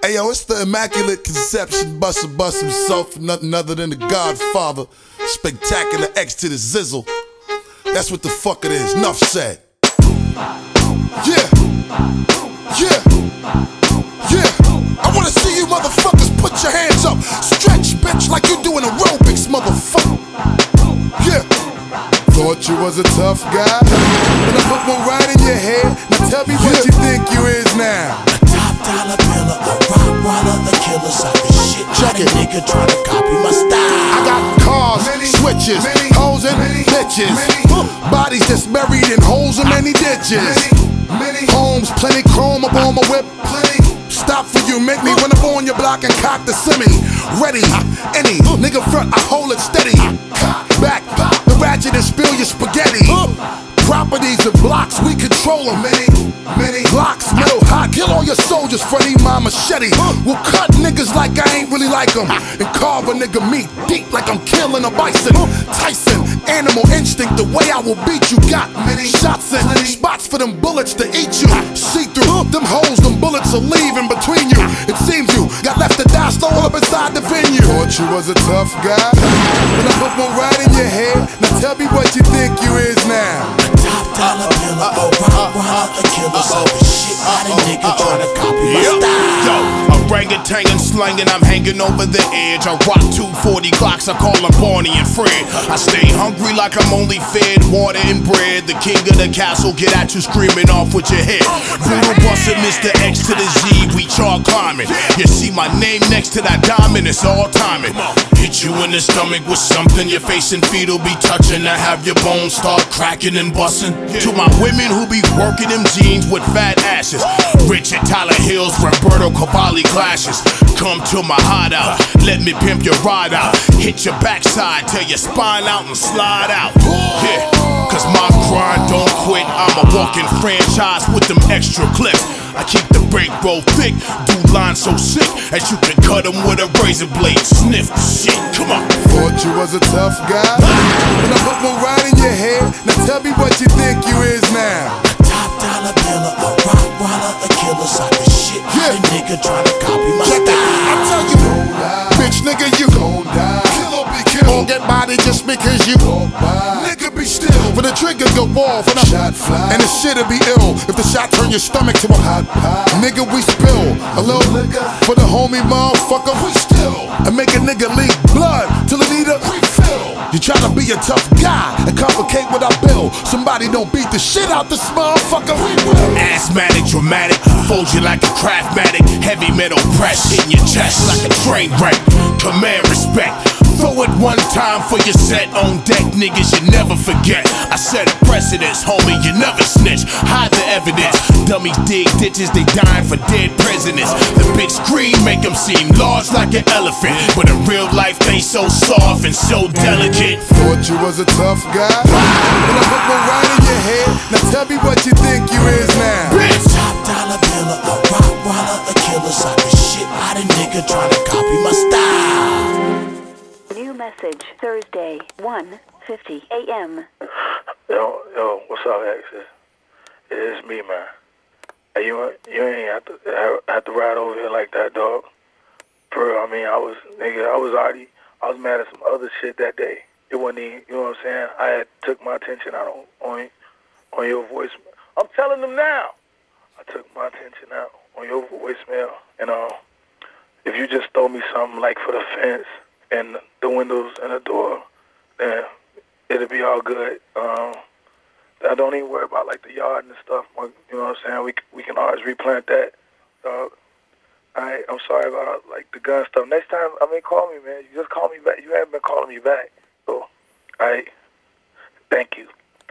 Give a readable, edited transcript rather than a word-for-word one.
Hey yo, it's the Immaculate Conception Buster Bust himself, nothing other than the Godfather. Spectacular X to the Zizzle. That's what the fuck it is. Enough said. Yeah. Yeah. Yeah. I wanna see you motherfuckers put your hands up. Stretch, bitch, like you doing aerobics, motherfucker. Yeah. Thought you was a tough guy, but I put one right in your head. Now tell me what you think you is now. Dollar biller, a rottweiler, the killer sucker shit. Check it. Nigga trying to copy my style. I got cars, switches, hoes and bitches, bodies that's buried in holes in many ditches. Homes, plenty chrome up on my whip. Stop for you, make me run up on your block and cock the semi. Ready, any nigga front, I hold it steady. Back, the ratchet and spill your spaghetti. Properties and blocks, we control them. Many blocks, middle hot. Kill all your soldiers, Freddy, my machete. We'll cut niggas like I ain't really like them, and carve a nigga meat deep like I'm killing a bison. Tyson, animal instinct, the way I will beat you. Got many shots and spots for them bullets to eat you. See through them holes, them bullets are leaving between you. It seems you got left to die slow up inside the venue. Thought you was a tough guy, but I put one right in your head. Now tell me what you think you is now. Dollar biller, a rottweiler, the killer sucker shit. Not a nigga trying to copy my style. Yo, orangutan and slanging, I'm hanging over the edge. I rock 240 Glocks, I call them Barney and Fred. I stay hungry like I'm only fed water and bread. The king of the castle, get at you screaming off with your head. Brutal bustin', Mr. X to the Z, we chart climbing. You see my name next to that diamond, it's all timing. Hit you in the stomach with something your face and feet will be touching. To have your bones start cracking and busting. To my women who be working them jeans with fat asses. Richard Tyler Hills, Roberto Cavalli clashes. Come to my hideout, let me pimp your ride out. Hit your backside, tear your spine out and slide out. Yeah, cause my grind don't quit. I'm a walking franchise with them extra clips. I keep the break roll thick, do lines so sick as you can cut them with a razor blade. Sniff the shit, come on. Thought you was a tough guy, but I put one right in your head. Now tell me what you think you is now. Dollar biller, a rottweiler, the killer sucker shit. Not a nigga trying to copy my Check style. it. I tell you, bitch nigga, you gon' die. Kill or be killed. Won't get body just because you won't buy. Nigga be still. For the trigger go off and shot fly. And the shit'll be ill if the shot turn your stomach to a hot pie. Nigga, we spill a little liquor for the homie motherfucker. We still and make a nigga leak blood till it need a refill. You try to be a tough guy and complicate what I build. Somebody don't beat the shit out this motherfucker. We will. Asthmatic, dramatic, fold you like a craftmatic. Heavy metal press in your chest like a train wreck. Command respect. Throw it one time for your set on deck, niggas you never forget. I set a precedence, homie, you never snitch. Hide the evidence. Dummies dig ditches, they dying for dead presidents. The big screen make them seem large like an elephant, but in real life they so soft and so delicate. Thought you was a tough guy, but I put one right in your head. Now tell me what you think you is now. Bitch. Dollar biller, a rottweiler, the killer sucker shit. Not a nigga trying to copy my style. New message, Thursday, 1:50 a.m. Yo, what's up, X? It's me, man. Hey, you ain't have to ride over here like that, dog. For real, I mean, I was mad at some other shit that day. It wasn't even, you know what I'm saying? I had took my attention out on your voicemail. I'm telling them now. I took my attention out on your voicemail, and if you just throw me something like for the fence and the windows and the door, then it'll be all good. I don't even worry about like the yard and stuff. You know what I'm saying? We can always replant that. I'm sorry about like the gun stuff. Next time, call me, man. You just call me back. You haven't been calling me back. So, thank you.